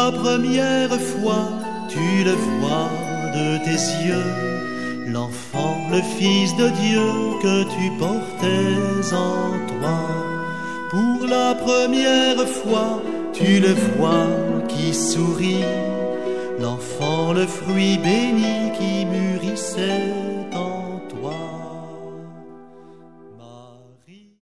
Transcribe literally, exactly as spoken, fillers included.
la première fois, tu le vois de tes yeux, l'enfant, le Fils de Dieu que tu portais en toi. Pour la première fois, tu le vois qui sourit, l'enfant, le fruit béni qui mûrissait